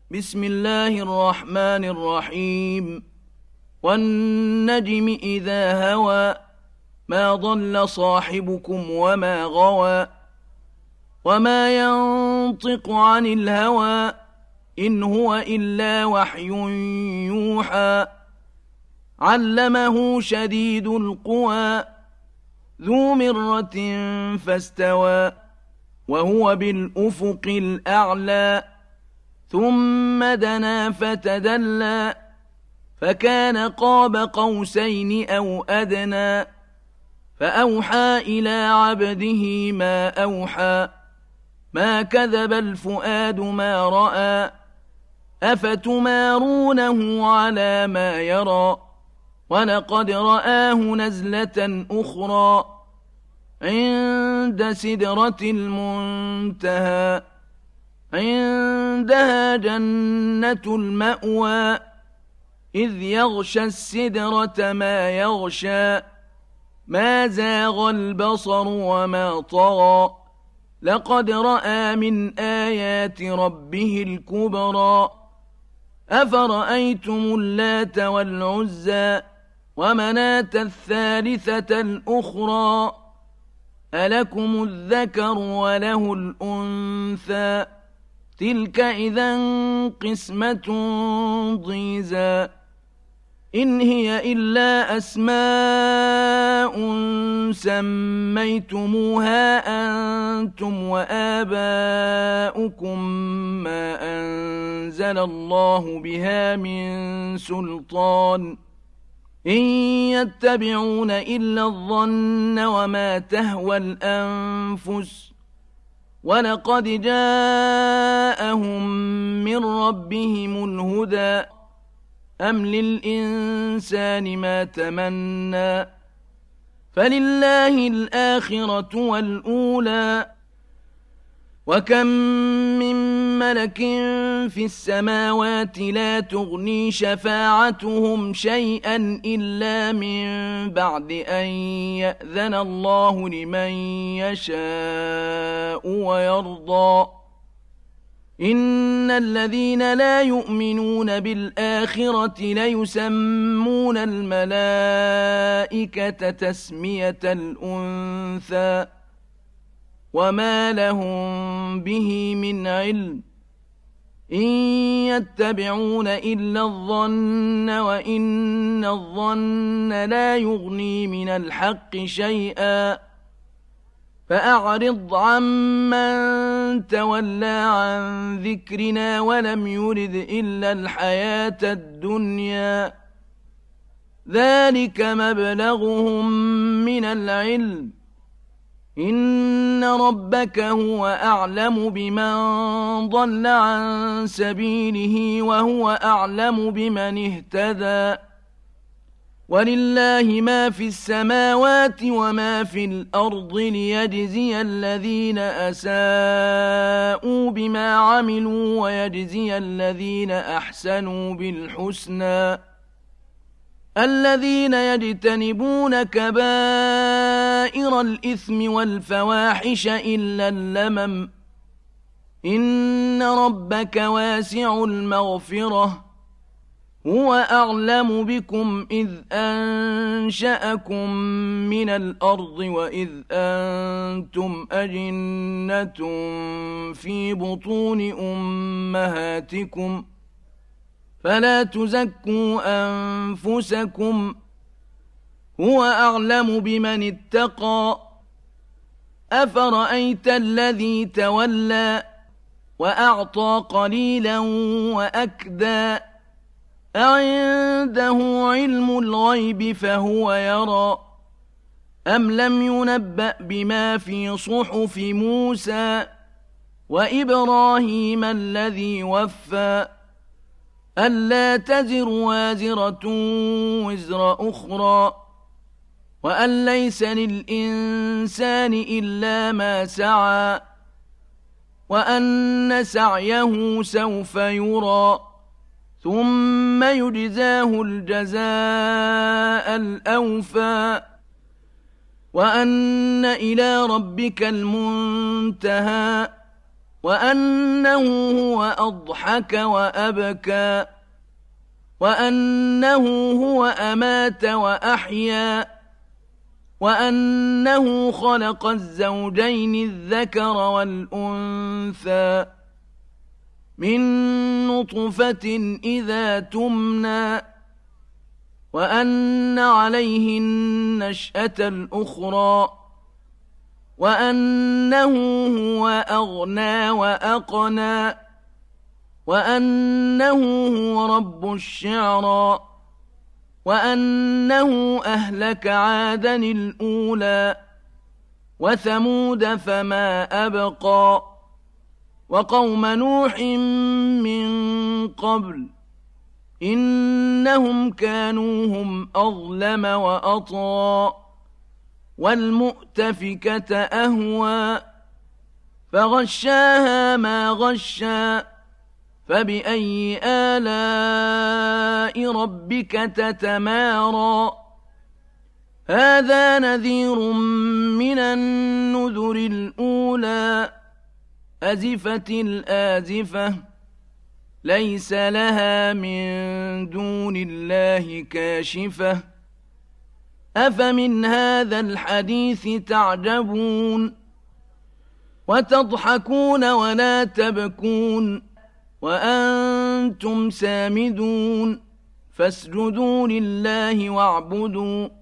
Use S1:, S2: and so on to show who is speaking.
S1: بسم الله الرحمن الرحيم والنجم إذا هوى ما ضل صاحبكم وما غوى وما ينطق عن الهوى إن هو إلا وحي يوحى علمه شديد القوى ذو مرة فاستوى وهو بالأفق الأعلى ثم دنا فتدلى فكان قاب قوسين أو أدنى فأوحى إلى عبده ما أوحى ما كذب الفؤاد ما رأى أفتمارونه على ما يرى ولقد رآه نزلة أخرى عند سدرة المنتهى عندها جنة المأوى إذ يغشى السدرة ما يغشى ما زاغ البصر وما طغى لقد رأى من آيات ربه الكبرى أفرأيتم اللات والعزى ومناة الثالثة الأخرى ألكم الذكر وله الأنثى تلك إذا قسمة ضيزى إن هي إلا أسماء سميتموها أنتم وآباؤكم ما أنزل الله بها من سلطان إن يتبعون إلا الظن وما تهوى الأنفس ولقد جاءهم من ربهم الهدى أم للإنسان ما تمنى فلله الآخرة والأولى وكم من ملك في السماوات لا تغني شفاعتهم شيئا إلا من بعد أن يأذن الله لمن يشاء ويرضى إن الذين لا يؤمنون بالآخرة ليسمون الملائكة تسمية الأنثى وما لهم به من علم إن يتبعون إلا الظن وإن الظن لا يغني من الحق شيئا فأعرض عمن تولى عن ذكرنا ولم يرد إلا الحياة الدنيا ذلك مبلغهم من العلم إن ربك هو أعلم بمن ضل عن سبيله وهو أعلم بمن اهتدى ولله ما في السماوات وما في الأرض ليجزي الذين أساءوا بما عملوا ويجزي الذين أحسنوا بالحسنى الذين يجتنبون كبائر الإثم والفواحش إلا اللمم إن ربك واسع المغفرة هو أعلم بكم إذ أنشأكم من الأرض وإذ أنتم أجنة في بطون أمهاتكم فلا تزكوا أنفسكم هو أعلم بمن اتقى أفرأيت الذي تولى وأعطى قليلا وأكدى أعنده علم الغيب فهو يرى أم لم ينبأ بما في صحف موسى وإبراهيم الذي وفى ألا تزر وازرة وزر أخرى وأن ليس للإنسان إلا ما سعى وأن سعيه سوف يرى ثم يجزاه الجزاء الأوفى وأن إلى ربك المنتهى وأنه هو أضحك وأبكى وأنه هو أمات وأحيا وأنه خلق الزوجين الذكر والأنثى من نطفة إذا تمنى وأن عليه النشأة الأخرى وأنه هو أغنى وأقنى وأنه هو رب الشعرى وأنه أهلك عادا الأولى وثمود فما أبقى وقوم نوح من قبل إنهم كانوا هم أظلم وأطغى والمؤتفكة أهوى فغشاها ما غشى فبأي آلاء ربك تتمارى هذا نذير من النذر الأولى أزفت الآزفة ليس لها من دون الله كاشفة أفمن هذا الحديث تعجبون وتضحكون ولا تبكون وأنتم سامدون فاسجدوا لله واعبدوا